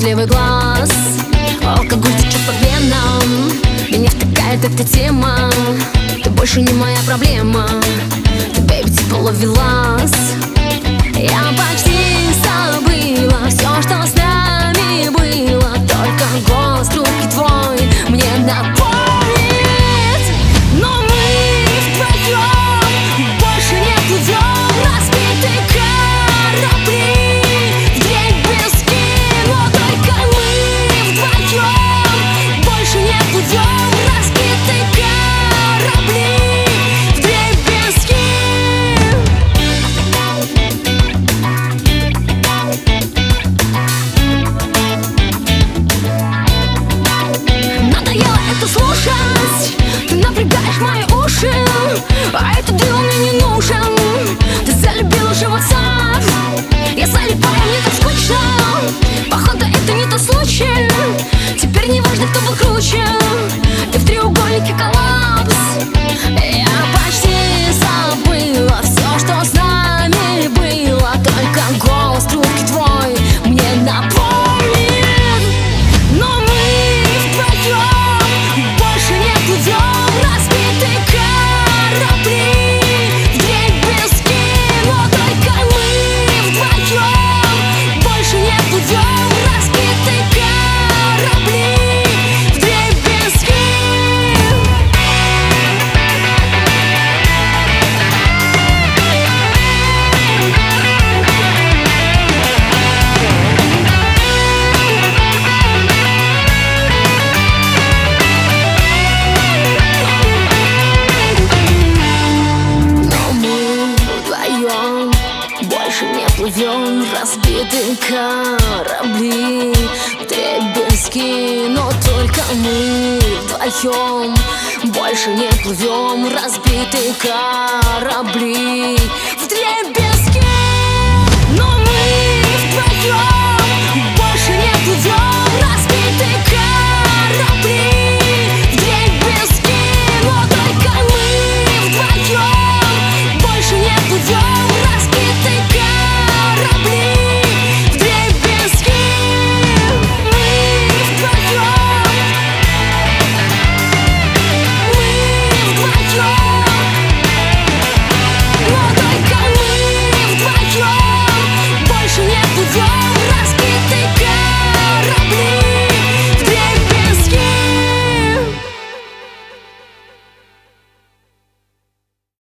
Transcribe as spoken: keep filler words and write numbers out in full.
левый глаз. Алкоголь течет по венам, меня втыкает эта тема. Ты больше не моя проблема, ты, бэйби, типа ловелас. Я почти забыла все, что с нами было, только голос трубки твой мне напомнит. Но мы вдвоем больше не плывем, разбитые корабли вдребезги. Но только мы вдвоем больше не плывем, разбитые корабли вдребезги. Надоело это слушать, ты напрягаешь мои уши, а этот дел мне не нужен. Ты залюбил уже WhatsApp, я залипаю, мне так скучно. Походу это не тот случай, теперь не важно, кто был круче. Ты в треугольнике коллапс. Я почти забыла все, что с нами было, только голос трубки твой мне напомнит. Но мы вдвоем больше не плывем, разбитые корабли вдребезги. Но только мы вдвоем больше не плывем, разбитые корабли вдребезги. Больше не плывем, разбитые корабли вдребезги. Но только мы вдвоем больше не плывем, разбитые корабли вдребезги.